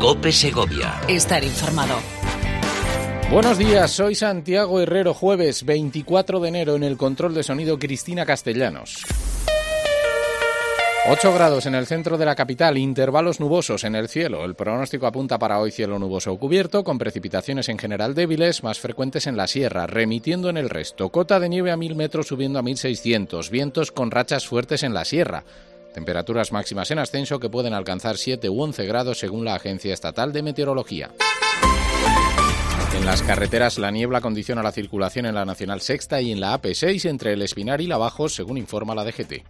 COPE Segovia. Estar informado. Buenos días, soy Santiago Herrero, jueves 24 de enero, en el control de sonido Cristina Castellanos. 8 grados en el centro de la capital, intervalos nubosos en el cielo. El pronóstico apunta para hoy cielo nuboso o cubierto, con precipitaciones en general débiles, más frecuentes en la sierra, remitiendo en el resto. Cota de nieve a 1000 metros subiendo a 1600, vientos con rachas fuertes en la sierra. Temperaturas máximas en ascenso que pueden alcanzar 7 u 11 grados según la Agencia Estatal de Meteorología. En las carreteras, la niebla condiciona la circulación en la Nacional Sexta y en la AP6 entre el Espinar y Lavajos, según informa la DGT.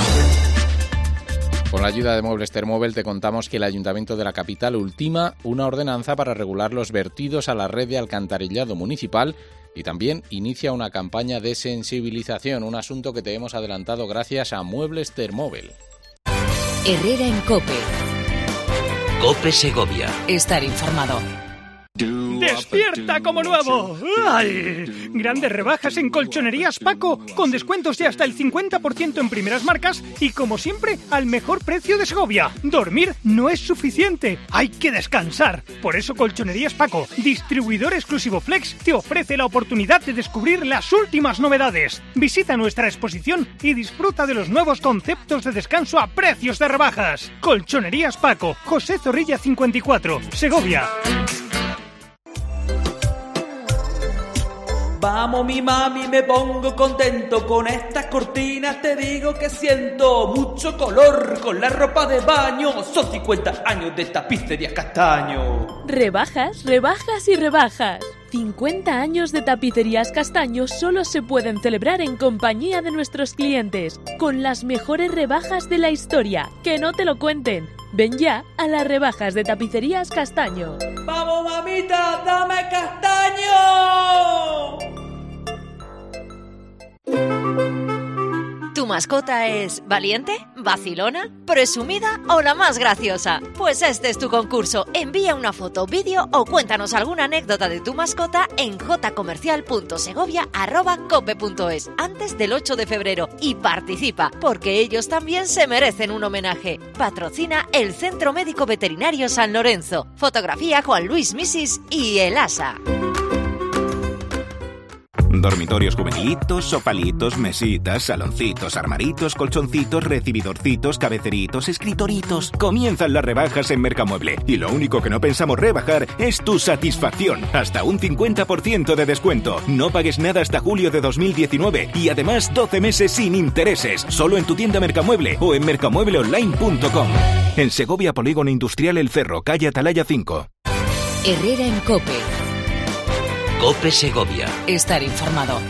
Con la ayuda de Muebles Termóvel te contamos que el Ayuntamiento de la capital ultima una ordenanza para regular los vertidos a la red de alcantarillado municipal y también inicia una campaña de sensibilización, un asunto que te hemos adelantado gracias a Muebles Termóvel. Herrera en COPE. COPE Segovia. Estar informado. ¡Despierta como nuevo! ¡Ay! Grandes rebajas en Colchonerías Paco, con descuentos de hasta el 50% en primeras marcas y, como siempre, al mejor precio de Segovia. Dormir no es suficiente, hay que descansar. Por eso Colchonerías Paco, distribuidor exclusivo Flex, te ofrece la oportunidad de descubrir las últimas novedades. Visita nuestra exposición y disfruta de los nuevos conceptos de descanso a precios de rebajas. Colchonerías Paco, José Zorrilla 54, Segovia. Vamos mi mami, me pongo contento con estas cortinas, te digo que siento mucho color con la ropa de baño, son 50 años de Tapicerías Castaño. Rebajas, rebajas y rebajas. 50 años de Tapicerías Castaño solo se pueden celebrar en compañía de nuestros clientes, con las mejores rebajas de la historia. Que no te lo cuenten. Ven ya a las rebajas de Tapicerías Castaño. ¡Vamos, mamita, dame castaño! ¿Tu mascota es valiente, vacilona, presumida o la más graciosa? Pues este es tu concurso. Envía una foto, vídeo o cuéntanos alguna anécdota de tu mascota en jcomercial.segovia@cope.es antes del 8 de febrero y participa, porque ellos también se merecen un homenaje. Patrocina el Centro Médico Veterinario San Lorenzo. Fotografía Juan Luis Misis y el ASA. Dormitorios juvenilitos, sofalitos, mesitas, saloncitos, armaritos, colchoncitos, recibidorcitos, cabeceritos, escritoritos. Comienzan las rebajas en Mercamueble y lo único que no pensamos rebajar es tu satisfacción. Hasta un 50% de descuento. No pagues nada hasta julio de 2019 y además 12 meses sin intereses. Solo en tu tienda Mercamueble o en mercamuebleonline.com. En Segovia, Polígono Industrial El Cerro, calle Atalaya 5. Herrera en COPE. COPE Segovia. Estar informado.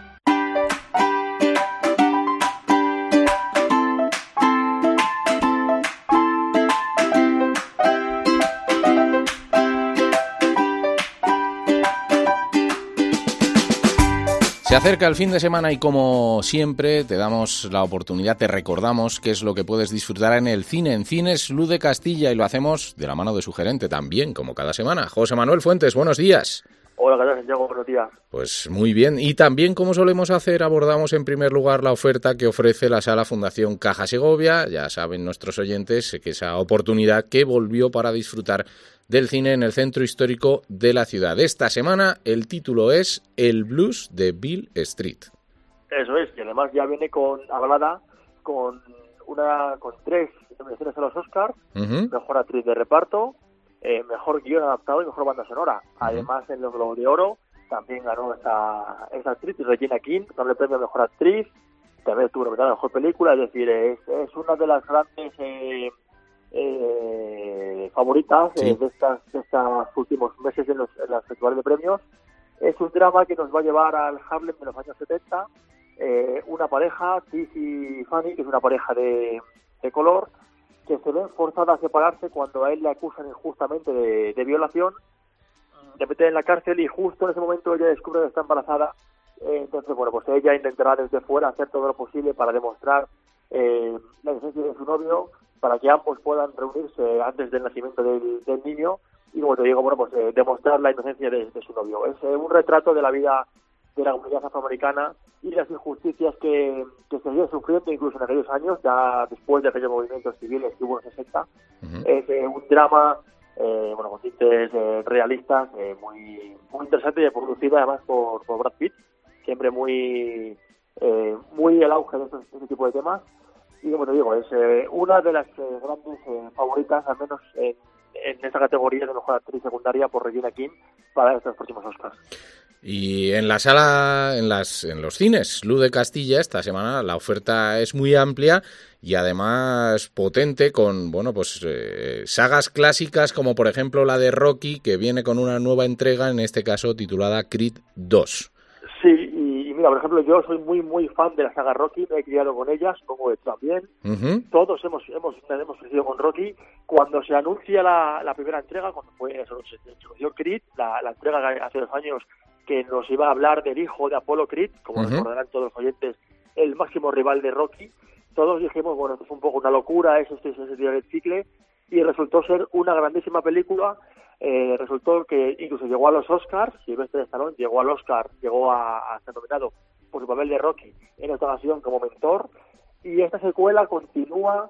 Se acerca el fin de semana y, como siempre, te damos la oportunidad, te recordamos qué es lo que puedes disfrutar en el cine, en Cines Luz de Castilla, y lo hacemos de la mano de su gerente también, como cada semana. José Manuel Fuentes, buenos días. Hola, ¿qué tal, Santiago? Buenos días. Pues muy bien. Y también, como solemos hacer, abordamos en primer lugar la oferta que ofrece la Sala Fundación Caja Segovia. Ya saben nuestros oyentes que esa oportunidad que volvió para disfrutar del cine en el centro histórico de la ciudad. Esta semana el título es El Blues de Beale Street. Eso es, y además ya viene avalada con 3 nominaciones a los Oscars, Mejor Actriz de Reparto, Mejor Guión Adaptado y Mejor Banda Sonora. Además, en los Globos de Oro también ganó esta actriz, Regina King, doble premio a Mejor Actriz, también estuvo nominada a Mejor Película, es decir, es una de las grandes favoritas de estos últimos meses en los festivales de premios. Es un drama que nos va a llevar al Harlem de los años 70, una pareja, Tiff y Fanny, que es una pareja de color, que se ven forzadas a separarse cuando a él le acusan injustamente de violación, le meten en la cárcel y justo en ese momento ella descubre que está embarazada. Entonces, bueno, pues ella intentará desde fuera hacer todo lo posible para demostrar la inocencia de su novio, para que ambos puedan reunirse antes del nacimiento del niño y, como te digo, bueno, pues demostrar la inocencia de su novio. Es un retrato de la vida de la comunidad afroamericana y las injusticias que se siguen sufriendo incluso en aquellos años, ya después de aquellos movimientos civiles que hubo en los 60. Es un drama con tintes realistas, muy interesante y producida además por Brad Pitt, siempre muy el auge de este tipo de temas. Y como te digo, es una de las grandes favoritas, al menos en esta categoría de mejor actriz secundaria por Regina King para estos próximos Oscars. Y en la sala, en los cines Luz de Castilla, esta semana la oferta es muy amplia y además potente con, sagas clásicas como por ejemplo la de Rocky, que viene con una nueva entrega, en este caso titulada Creed 2. Sí, y mira, por ejemplo, yo soy muy fan de la saga Rocky, me he criado con ella, supongo que también. Uh-huh. Todos hemos crecido con Rocky. Cuando se anuncia la primera entrega, cuando se anunció Creed, la entrega hace 2 años, que nos iba a hablar del hijo de Apollo Creed, como recordarán todos los oyentes, el máximo rival de Rocky, todos dijimos, esto es un poco una locura, es tirar el chicle, y resultó ser una grandísima película. Resultó que incluso llegó a los Oscars, Sylvester Stallone llegó a ser nominado por su papel de Rocky, en esta ocasión como mentor, y esta secuela continúa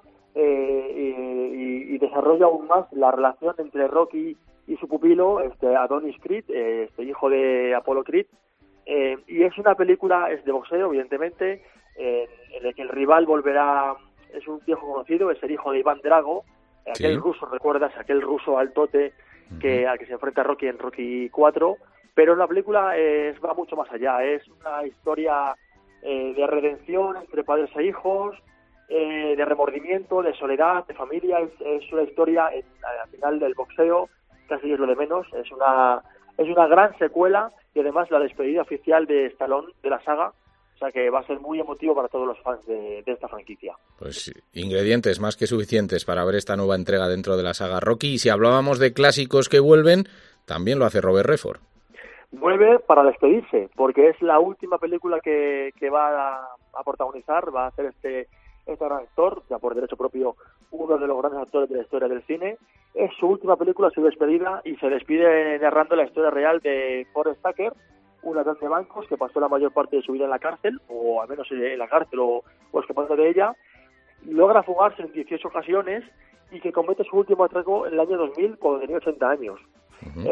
y desarrolla aún más la relación entre Rocky y su pupilo, Adonis Creed, hijo de Apollo Creed, y es una película, es de boxeo, evidentemente, en el que el rival volverá, es un viejo conocido, es el hijo de Iván Drago, aquel ruso, ¿recuerdas? Aquel ruso altote al que se enfrenta Rocky en Rocky 4, pero la película va mucho más allá, es una historia de redención entre padres e hijos, de remordimiento, de soledad, de familia, es una historia al final del boxeo, casi es lo de menos, es una gran secuela y además la despedida oficial de Stallone de la saga, o sea que va a ser muy emotivo para todos los fans de esta franquicia. Pues ingredientes más que suficientes para ver esta nueva entrega dentro de la saga Rocky, y si hablábamos de clásicos que vuelven, también lo hace Robert Redford. Vuelve para despedirse, porque es la última película que va a protagonizar, va a hacer este gran actor, ya por derecho propio uno de los grandes actores de la historia del cine. Es su última película, su despedida, y se despide narrando la historia real de Forrest Tucker, un ladrón de bancos que pasó la mayor parte de su vida en la cárcel, o al menos en la cárcel o escapando de ella, logra fugarse en 18 ocasiones y que comete su último atraco en el año 2000 cuando tenía 80 años. Uh-huh.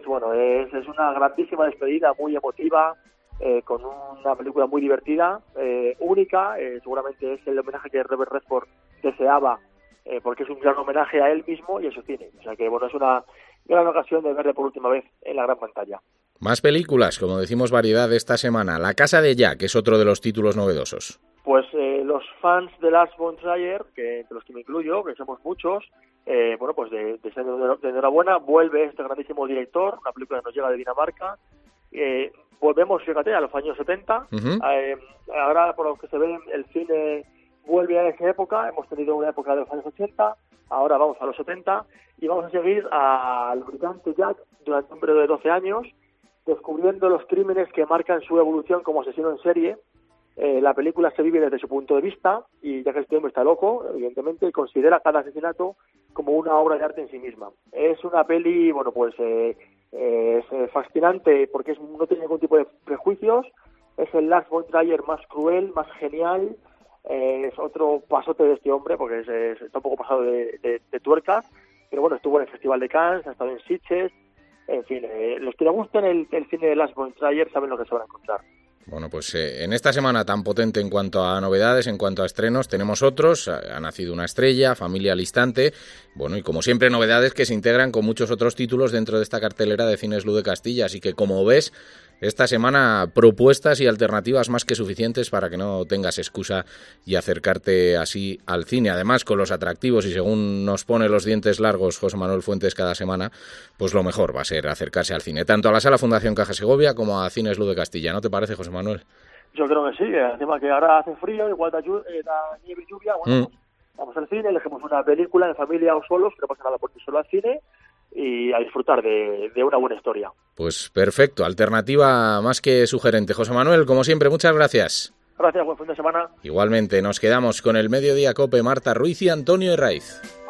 Es una grandísima despedida, muy emotiva, con una película muy divertida, única, seguramente es el homenaje que Robert Redford deseaba, porque es un gran homenaje a él mismo y a su cine. O sea que es una gran ocasión de verle por última vez en la gran pantalla. Más películas, como decimos, variedad esta semana. La Casa de Jack es otro de los títulos novedosos. Pues los fans de Lars von Trier, entre los que me incluyo, que somos muchos, de enhorabuena, vuelve este grandísimo director, una película que nos llega de Dinamarca. Volvemos, fíjate, a los años 70. Uh-huh. Ahora, por lo que se ve, el cine vuelve a esa época. Hemos tenido una época de los años 80, ahora vamos a los 70 y vamos a seguir al brillante Jack durante un periodo de 12 años, descubriendo los crímenes que marcan su evolución como asesino en serie. La película se vive desde su punto de vista, y ya que este hombre está loco, evidentemente, y considera cada asesinato como una obra de arte en sí misma. Es una peli, es fascinante porque no tiene ningún tipo de prejuicios. Es el Lars von Trier más cruel, más genial. Es otro pasote de este hombre porque está un poco pasado de tuerca, pero bueno, estuvo en el Festival de Cannes, ha estado en Sitges. En fin, los que le gusten el cine de Lars von Trier saben lo que se van a encontrar. Bueno, pues en esta semana tan potente en cuanto a novedades, en cuanto a estrenos, tenemos otros. Ha nacido una estrella, Familia al instante. Bueno, y como siempre, novedades que se integran con muchos otros títulos dentro de esta cartelera de Cines Luz de Castilla. Así que, como ves, esta semana propuestas y alternativas más que suficientes para que no tengas excusa y acercarte así al cine. Además, con los atractivos, y según nos pone los dientes largos José Manuel Fuentes cada semana, pues lo mejor va a ser acercarse al cine, tanto a la Sala Fundación Caja Segovia como a Cines Luz de Castilla. ¿No te parece, José Manuel? Yo creo que sí, encima que ahora hace frío, igual da nieve y lluvia, vamos al cine, elegimos una película en familia o solos, no pasa nada por ir solo al cine y a disfrutar de una buena historia. Pues perfecto, alternativa más que sugerente. José Manuel, como siempre, muchas gracias. Gracias, buen fin de semana. Igualmente, nos quedamos con el Mediodía Cope, Marta Ruiz y Antonio Herraiz.